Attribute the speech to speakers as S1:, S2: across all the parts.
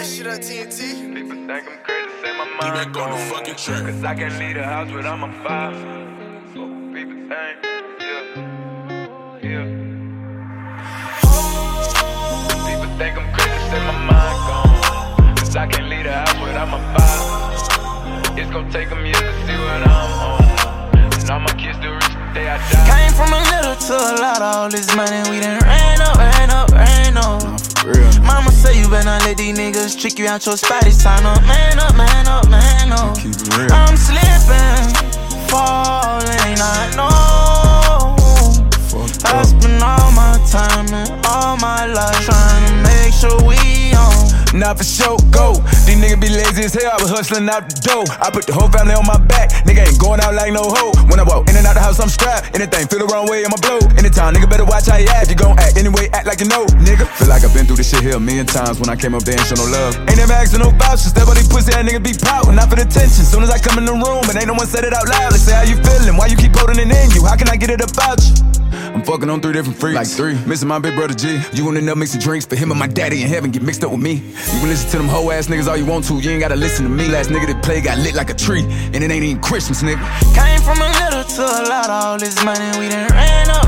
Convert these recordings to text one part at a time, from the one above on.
S1: that shit on TNT.
S2: People think I'm crazy, say my mind
S3: on the fucking track.
S2: Cause I can't leave the house without my fire. So people think, yeah. People think I'm crazy, say my mind gone. Cause I can't leave the house without my fire. It's gon' take them years to see what I'm on. And all my kids still reach the day I die.
S4: Came from a little to a lot, all this money we done ran up. Mama say you better not let these niggas trick you out your spot. It's time to man up.
S3: Keep it real.
S4: I'm slipping, falling, I know. I spend all my time and all my life trying to make sure we on.
S5: Not for sure, go. These niggas be lazy as hell, I was hustling out the dough. I put the whole family on my back, nigga ain't going out like no hoe. When I walk in and out the house, I'm strapped. Anything feel the wrong way, I'ma blow. Anytime, nigga better watch how you act. You gon' act anyway, act like you know, nigga. Feel like I've been through this shit here a million times. When I came up there and show no love. Ain't never asking no vouchers, step on these pussy ass niggas be pouting. Not for the attention, soon as I come in the room, but ain't no one said it out loud. They say how you feeling, why you keep holding it in you? How can I get it about you? I'm fucking on 3 different freaks. Like 3. Missing my big brother G. You gon' end up mixing drinks for him and my daddy in heaven. Get mixed up with me. You can listen to them hoe ass niggas all you want to. You ain't gotta listen to me. Last nigga that played got lit like a tree. And it ain't even Christmas, nigga.
S4: Came from a little to a lot, all this money we done ran up.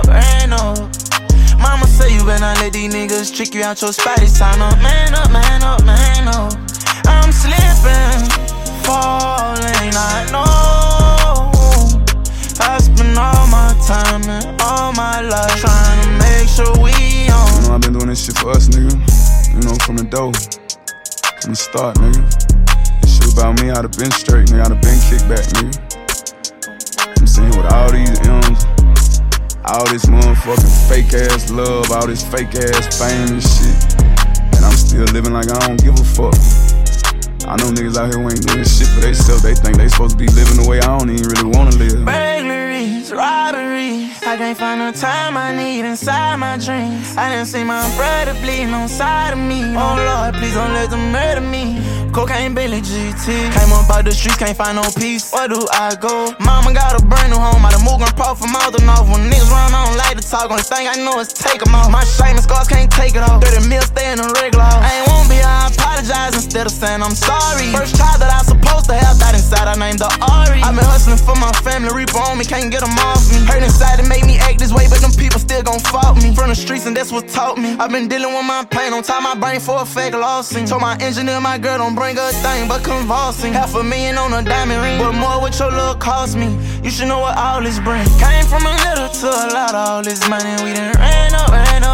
S4: Mama say you better not let these niggas trick you out your spot. It's time to man up. I'm slipping, falling, I know. I spend all my time and all my life trying to make sure we on.
S3: You know I've been doing this shit for us, nigga. You know, from the dough, from the start, nigga. This shit about me, I'd have been straight, nigga. I'd have been kicked back, nigga. I'm saying with all these M's, all this motherfucking fake ass love, all this fake ass fame and shit, and I'm still living like I don't give a fuck. I know niggas out here who ain't doing shit for theyself. They think they supposed to be living the way I don't even really wanna live.
S4: Burglaries, robberies, I can't find the time I need inside my dreams. I done see my brother bleeding on side of me. Oh Lord, please don't let them murder me. Cocaine, Billy GT. Came up out the streets, can't find no peace. Where do I go? Mama got a brand new home. I done moved gon' from mouth and off. When niggas run on like to talk, only thing I know is take them off. My shame and scars can't take it off. 30 mil stay in the regular house. I ain't won't be, I apologize instead of saying I'm sorry. First child that I supposed to have died inside, I named the Ari. I been hustling for my family, reaper on me, can't get them off me. Hurt inside to make me act this way, but them people still gon' fault me. From the streets and that's what taught me. I've been dealing with my pain, on top my brain for a fake lawsuit. Told my engineer my girl don't bring a thing but convulsing. $500,000 on a diamond ring, but more what your look cost me. You should know what all this bring. Came from a little to a lot, all this money we done ran up.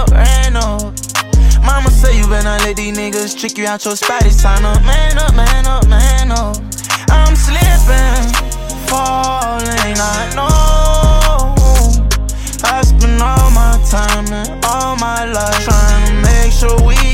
S4: Mama say you better not let these niggas trick you out your spot. It's time to man up. I'm slipping, falling, I know. I spend all my time and all my life trying to make sure we